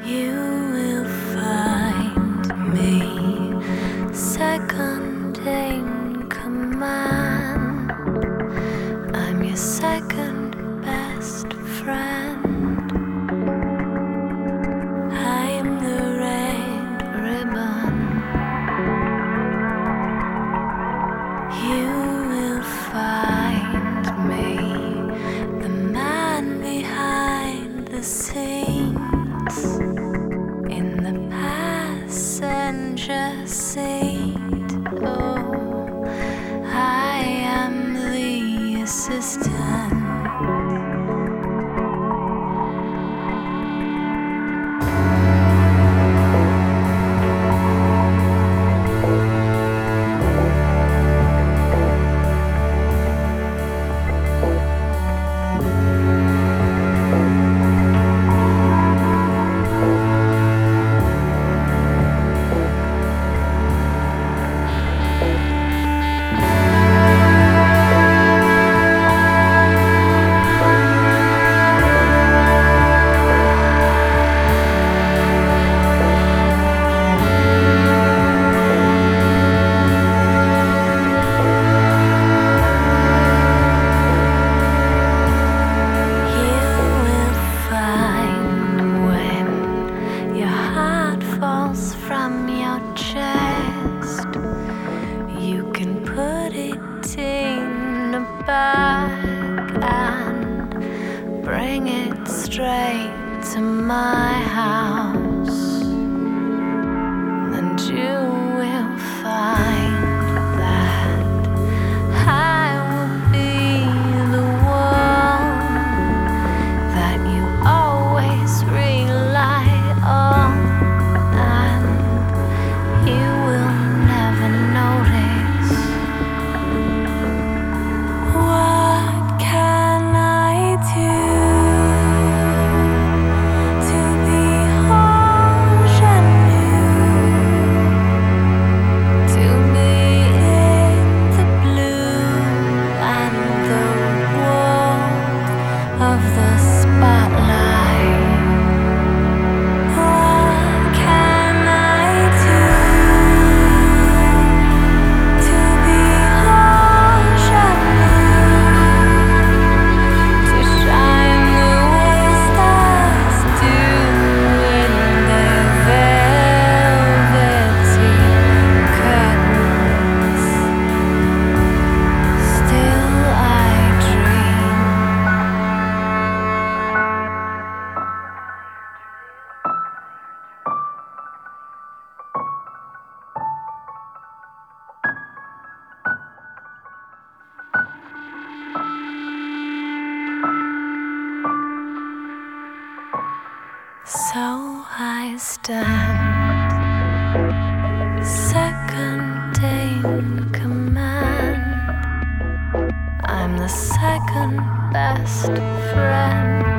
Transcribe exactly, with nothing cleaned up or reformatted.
You will find me second in command. I'm your second best friend. I'm the red ribbon. You will find me the man behind the scenes, in the passenger seat. Oh, I am the assistant. From your chest, you can put it in a bag and bring it straight to my house, and you will find that I will be the one that you always rely on. Of the spotlight, what can I do to be ingenue, to shine the way stars do in their velvety curtains? Still I dream. So I stand, second in command. I'm the second best friend.